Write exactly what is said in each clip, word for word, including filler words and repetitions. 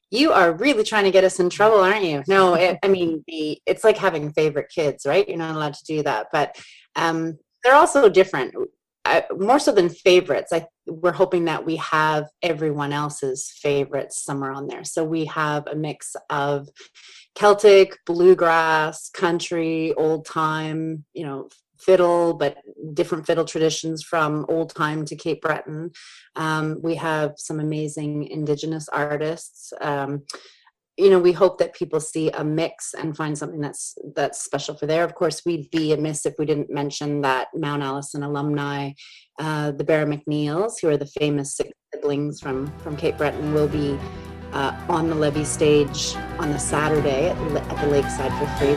You are really trying to get us in trouble, aren't you? No, it, I mean, the it's like having favorite kids, right? You're not allowed to do that, but um, they're also different. I, more so than favorites, I we're hoping that we have everyone else's favorites somewhere on there. So we have a mix of Celtic, bluegrass, country, old time, you know, fiddle, but different fiddle traditions from old time to Cape Breton. Um, we have some amazing Indigenous artists. Um, you know, we hope that people see a mix and find something that's that's special for there. Of course, we'd be amiss if we didn't mention that Mount Allison alumni, uh, the Barra McNeils, who are the famous six siblings from from Cape Breton, will be uh, on the levee stage on the Saturday at, at the lakeside for free.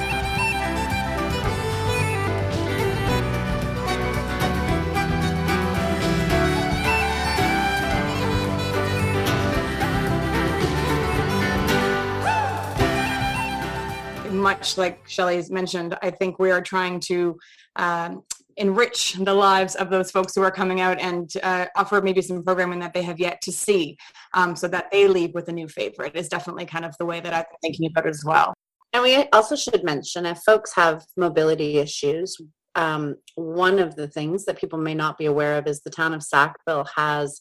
Much like Shelley's mentioned, I think we are trying to um, enrich the lives of those folks who are coming out and uh, offer maybe some programming that they have yet to see, um, so that they leave with a new favorite is definitely kind of the way that I've been thinking about it as well. And we also should mention, if folks have mobility issues, um, one of the things that people may not be aware of is the town of Sackville has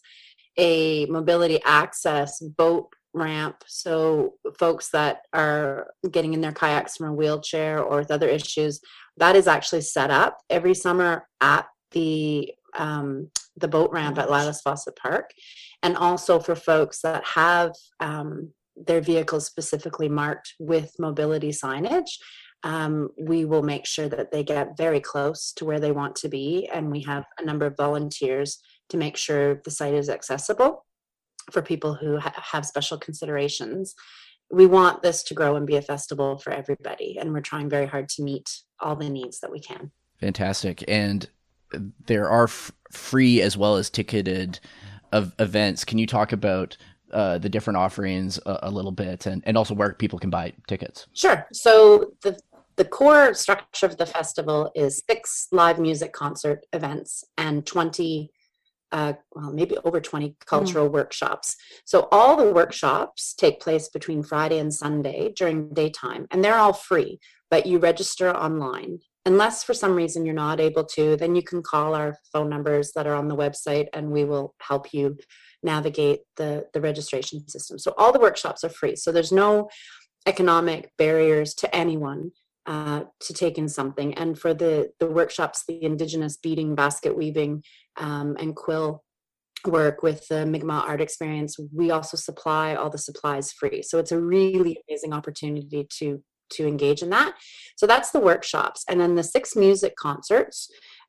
a mobility access boat ramp. So folks that are getting in their kayaks from a wheelchair or with other issues, that is actually set up every summer at the um, the boat ramp at Lilas Fawcett Park. And also for folks that have um, their vehicles specifically marked with mobility signage, um, we will make sure that they get very close to where they want to be. And we have a number of volunteers to make sure the site is accessible for people who ha- have special considerations. We want this to grow and be a festival for everybody, and we're trying very hard to meet all the needs that we can. Fantastic. And there are f- free as well as ticketed of events. Can you talk about uh, the different offerings a, a little bit, and, and also where people can buy tickets? Sure. So the the core structure of the festival is six live music concert events and twenty Uh, well, maybe over twenty cultural mm. workshops. So all the workshops take place between Friday and Sunday during daytime, and they're all free, but you register online. Unless for some reason you're not able to, then you can call our phone numbers that are on the website and we will help you navigate the, the registration system. So all the workshops are free. So there's no economic barriers to anyone uh, to take in something. And for the, the workshops, the Indigenous beading, basket weaving, um, and quill work with the Mi'kmaq Art Experience, we also supply all the supplies free. So it's a really amazing opportunity to to engage in that. So that's the workshops. And then the six music concerts,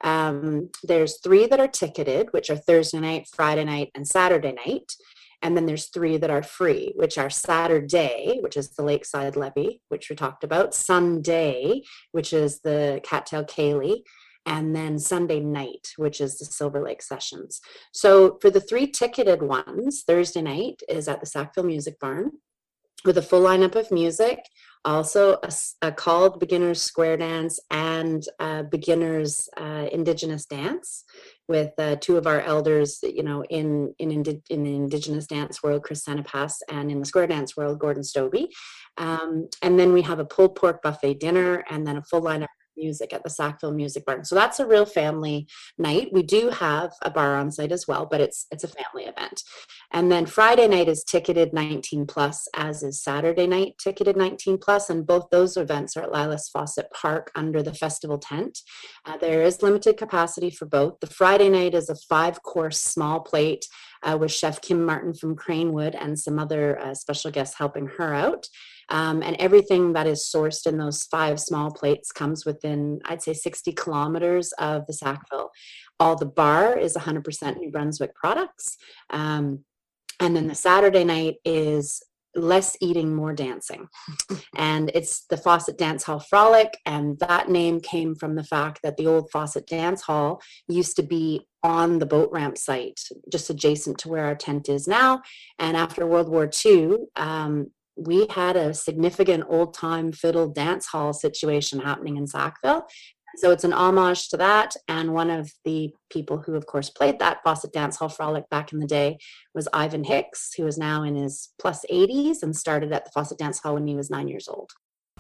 um, there's three that are ticketed, which are Thursday night, Friday night, and Saturday night. And then there's three that are free, which are Saturday, which is the Lakeside Levee, which we talked about, Sunday, which is the Cattail Ceilidh, and then Sunday night, which is the Silver Lake Sessions. So for the three ticketed ones, Thursday night is at the Sackville Music Barn with a full lineup of music, also a, a called beginners square dance and a beginners uh, Indigenous dance with uh, two of our elders, you know, in in, indi- in the Indigenous dance world, Chris Sanapas, and in the square dance world, Gordon Stobie. Um, and then we have a pulled pork buffet dinner and then a full lineup music at the Sackville Music Barn. So that's a real family night. We do have a bar on site as well, but it's it's a family event. And then Friday night is ticketed nineteen plus, as is Saturday night ticketed nineteen plus, and both those events are at Lilas Fawcett Park under the festival tent. Uh, there is limited capacity for both. The Friday night is a five-course small plate uh, with Chef Kim Martin from Cranewood and some other uh, special guests helping her out. Um, and everything that is sourced in those five small plates comes within, I'd say, sixty kilometers of the Sackville. All the bar is one hundred percent New Brunswick products. Um, and then the Saturday night is less eating, more dancing. And it's the Fawcett Dance Hall Frolic. And that name came from the fact that the old Fawcett Dance Hall used to be on the boat ramp site, just adjacent to where our tent is now. And after World War Two, um, we had a significant old time fiddle dance hall situation happening in Sackville. So it's an homage to that. And one of the people who, of course, played that Fawcett Dance Hall Frolic back in the day was Ivan Hicks, who is now in his plus eighties and started at the Fawcett Dance Hall when he was nine years old.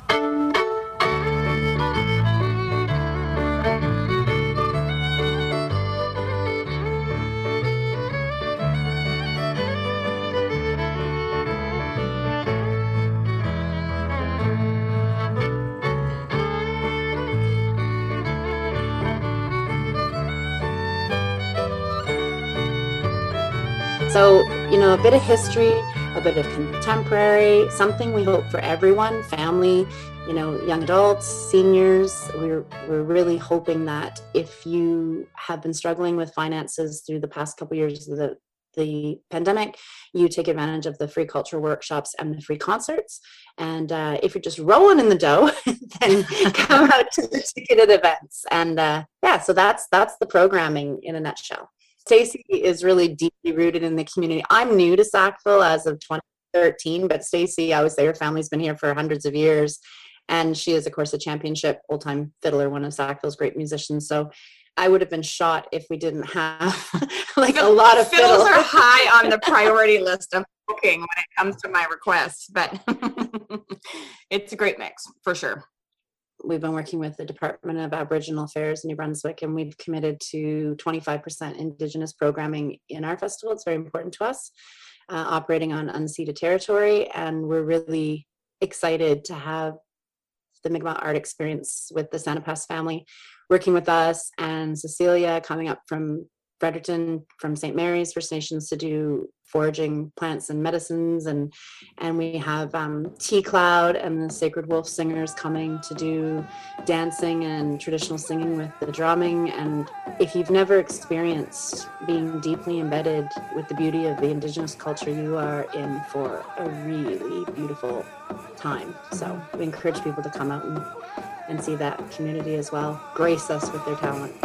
So, you know, a bit of history, a bit of contemporary, something we hope for everyone, family, you know, young adults, seniors. We're, we're really hoping that if you have been struggling with finances through the past couple of years of the, the pandemic, you take advantage of the free cultural workshops and the free concerts. And uh, if you're just rolling in the dough, then come out to the ticketed events. And uh, yeah, so that's that's the programming in a nutshell. Stacey is really deeply rooted in the community. I'm new to Sackville as of twenty thirteen, but Stacey, I would say her family's been here for hundreds of years. And she is, of course, a championship old-time fiddler, one of Sackville's great musicians. So I would have been shot if we didn't have like a lot of fiddles. fiddle. Are high on the priority list of booking when it comes to my requests, but it's a great mix for sure. We've been working with the Department of Aboriginal Affairs in New Brunswick, and we've committed to twenty-five percent Indigenous programming in our festival. It's very important to us, uh, operating on unceded territory, and we're really excited to have the Mi'kmaq Art Experience with the Santa Pass family working with us, and Cecilia coming up from Fredericton, from Saint Mary's First Nations, to do foraging plants and medicines, and and we have um, Tea Cloud and the Sacred Wolf Singers coming to do dancing and traditional singing with the drumming. And if you've never experienced being deeply embedded with the beauty of the Indigenous culture, you are in for a really beautiful time. So we encourage people to come out and, and see that community as well, grace us with their talent.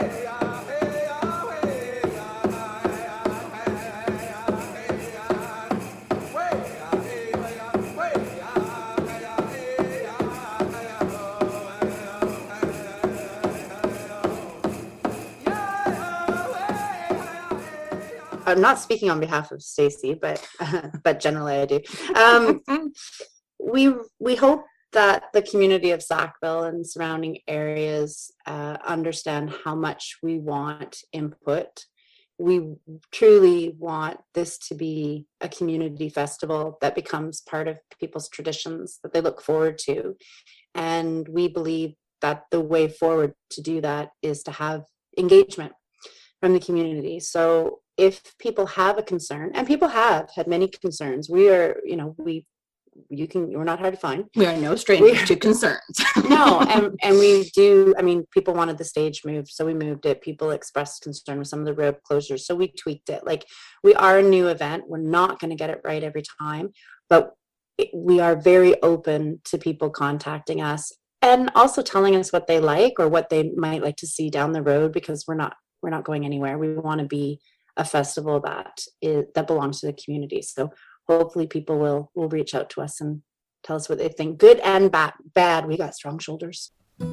I'm not speaking on behalf of Stacey, but uh, but generally I do. Um, we we hope that the community of Sackville and surrounding areas uh, understand how much we want input. We truly want this to be a community festival that becomes part of people's traditions that they look forward to. And we believe that the way forward to do that is to have engagement from the community. So if people have a concern, and people have had many concerns, we are, you know, we, you can, we're not hard to find. We are no strangers to concerns. No, and, and we do, I mean, people wanted the stage moved, so we moved it. People expressed concern with some of the road closures, so we tweaked it. Like, we are a new event. We're not going to get it right every time, but it, we are very open to people contacting us and also telling us what they like or what they might like to see down the road, because we're not, we're not going anywhere. We want to be a festival that is that belongs to the community. So hopefully people will will reach out to us and tell us what they think, good and bad. Bad, we got strong shoulders.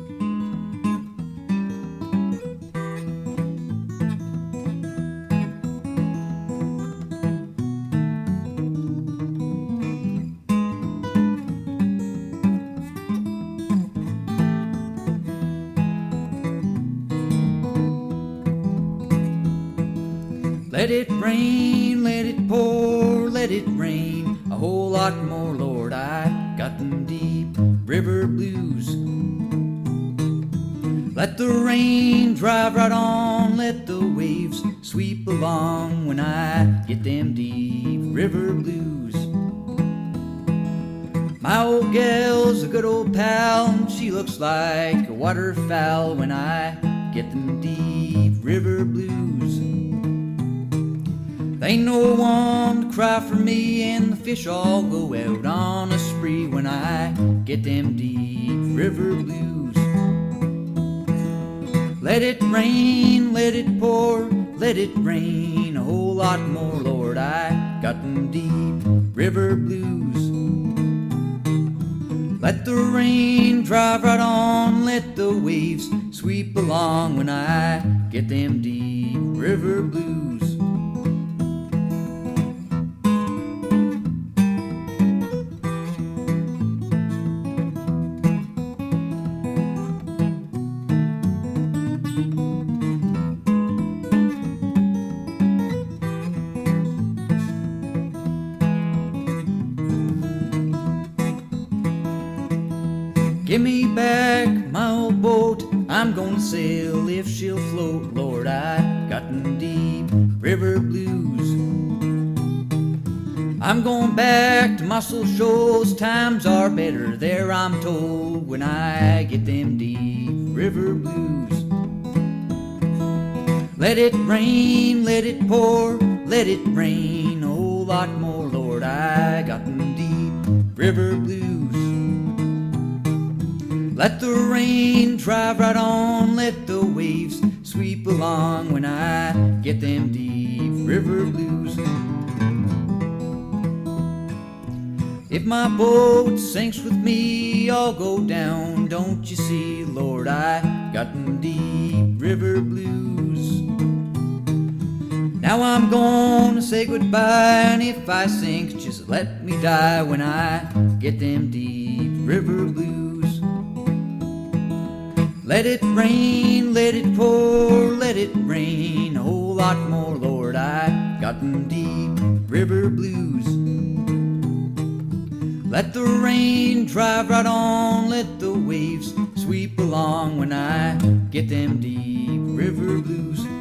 Let it rain, let it pour, let it rain, a whole lot more, Lord, I got them deep river blues. Let the rain drive right on, let the waves sweep along when I get them deep river blues. My old gal's a good old pal, and she looks like a waterfowl when I get them deep river blues. There ain't no one to cry for me, and the fish all go out on a spree when I get them deep river blues. Let it rain, let it pour, let it rain, a whole lot more, Lord, I got them deep river blues. Let the rain drive right on, let the waves sweep along when I get them deep river blues. Give me back my old boat, I'm gonna sail if she'll float. Lord, I got them deep river blues. I'm going back to Muscle Shoals, times are better there, I'm told, when I get them deep river blues. Let it rain, let it pour, let it rain a whole lot more. Lord, I got them deep river blues. Let the rain drive right on, let the waves sweep along when I get them deep river blues. If my boat sinks with me, I'll go down, don't you see? Lord, I got them deep river blues. Now I'm gonna say goodbye, and if I sink, just let me die when I get them deep river blues. Let it rain, let it pour, let it rain a whole lot more. Lord, I got them deep river blues. Let the rain drive right on, let the waves sweep along when I get them deep river blues.